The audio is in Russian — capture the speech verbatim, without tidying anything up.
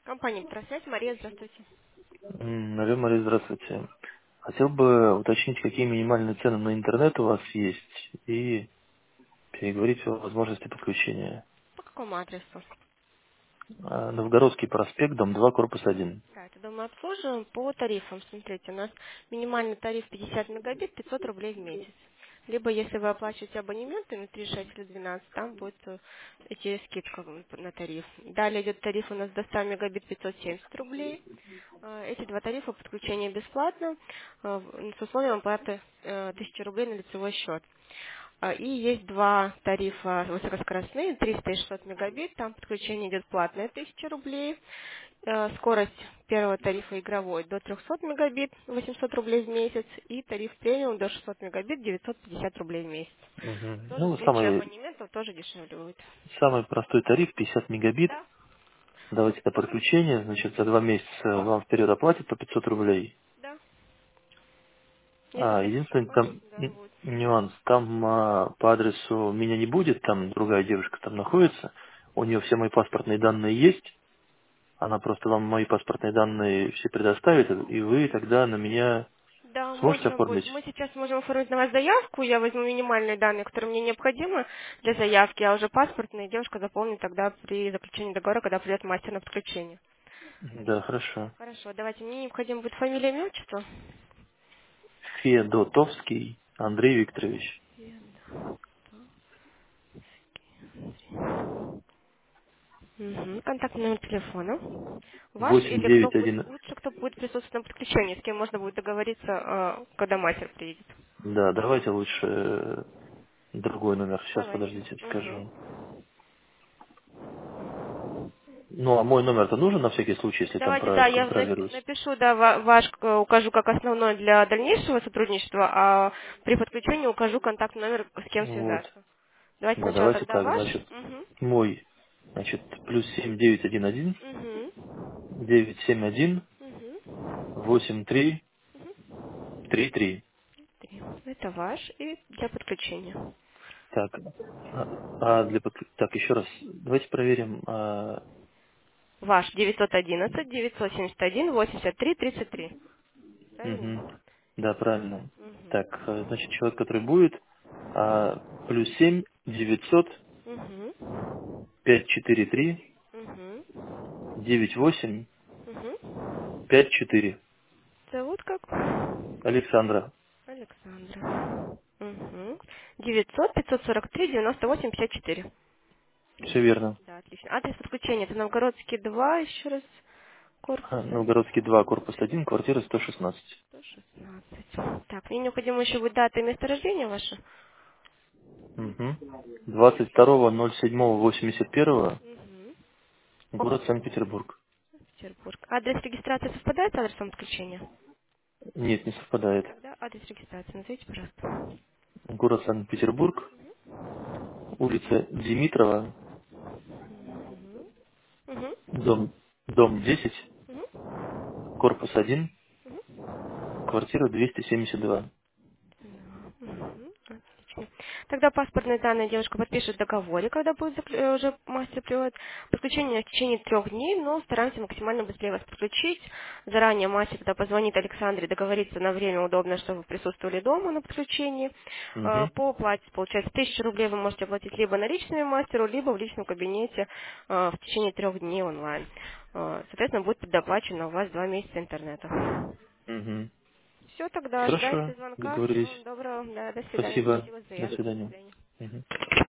Компания «Петросвязь». Мария, здравствуйте. М, Алло, Мария, здравствуйте. Хотел бы уточнить, какие минимальные цены на интернет у вас есть, и переговорить о возможности подключения. По какому адресу? А, Новгородский проспект, дом два, корпус один. Да, это дом мы обслуживаем по тарифам. Смотрите, у нас минимальный тариф пятьдесят мегабит, пятьсот рублей в месяц. Либо, если вы оплачиваете абонементы на три, шесть или двенадцать, там будет э, идти скидка на тариф. Далее идет тариф у нас до ста мегабит пятьсот семьдесят рублей. Э, Эти два тарифа подключение бесплатно, э, в- с условием оплаты э, тысяча рублей на лицевой счет. А, И есть два тарифа высокоскоростные, триста и шестьсот мегабит, там подключение идет платное, тысяча рублей. Э, Скорость первого тарифа игровой до трехсот мегабит, восемьсот рублей в месяц, и тариф премиум до шестисот мегабит, девятьсот пятьдесят рублей в месяц. Мгм. Тоже в Ну, случае самый, абонементов тоже дешевле будет. самый простой тариф, пятьдесят мегабит. Да, Давайте это подключение, значит, за два месяца вам вперед оплатят по пятьсот рублей. да. Если А, хотите единственный оплатить, там да, н- будет. нюанс, там а, по адресу меня не будет, там другая девушка там находится, у нее все мои паспортные данные есть. Она просто вам мои паспортные данные все предоставит, и вы тогда на меня Да, сможете можно будет. оформить? Мы сейчас можем оформить на вас заявку, я возьму минимальные данные, которые мне необходимы для заявки, а уже паспортные девушка заполнит тогда при заключении договора, когда придет мастер на подключение. Да, хорошо. Хорошо, давайте, мне необходимо будет фамилия, имя, отчество. Федотовский Андрей Викторович. Мгм. Контактный номер телефона. Ваш восемь или кто девять будет, один. лучше кто будет присутствовать на подключении, с кем можно будет договориться, э, когда мастер приедет. Да, давайте лучше э, другой номер. Сейчас, Давайте. подождите, Мгм. скажу. Ну, а мой номер-то нужен на всякий случай, если там Давайте, да, я нап- проконтролируюсь? напишу, да, ва- ваш э, укажу как основной для дальнейшего сотрудничества, а при подключении укажу контактный номер, с кем Вот. связаться. Давайте Да, сначала давайте тогда так, ваш. значит, Угу. мой, значит, плюс семь девять один один Угу. девять семь один Угу. восемь три три три. Три. Это ваш и для подключения. Так, а, а для под- так еще раз, давайте проверим. а, Ваш девятьсот одиннадцать девятьсот семьдесят один восемьдесят три тридцать три. Правильно? мгм. Да, правильно. Угу. Так, э, значит, человек, который будет, а, плюс семь девятьсот Угу. пять четыре три Угу. девять восемь Угу. пять четыре. Зовут как? Александра. Александра. Угу. девятьсот пятьсот сорок три девяносто восемь пятьдесят четыре. Все верно. Да, отлично. Адрес подключения это Новгородский два, еще раз, корпус А, один, Новгородский два, корпус один, квартира сто шестнадцать. сто шестнадцать. Так, мне необходимо еще будет дата и место рождения ваше. Угу. двадцать второго ноль седьмого восемьдесят первого, Угу. город Санкт-Петербург. Петербург. Адрес регистрации совпадает с адресом подключения? Нет, не совпадает. Тогда адрес регистрации назовите, пожалуйста. Город Санкт-Петербург, улица Димитрова, Угу. Угу. дом, дом десять, Угу. корпус один, Угу. квартира двести семьдесят два. Мгм. Отлично. Тогда паспортные данные девушка подпишет в договоре, когда будет заклю- э, уже мастер приводит. Подключение в течение трех дней, но стараемся максимально быстрее вас подключить. Заранее мастер тогда позвонит Александре, договорится на время удобно, чтобы вы присутствовали дома на подключении. Э, Угу. По оплате, получается, тысячу рублей вы можете оплатить либо наличными мастеру, либо в личном кабинете э, в течение трех дней онлайн. Э, Соответственно, будет предоплачено у вас два месяца интернета. Угу. Все, тогда ожидайте Хорошо, звонка. Всего договорились. вам доброго. Да, до свидания. Спасибо. Спасибо за До заявку. До свидания. свидания. Мгм.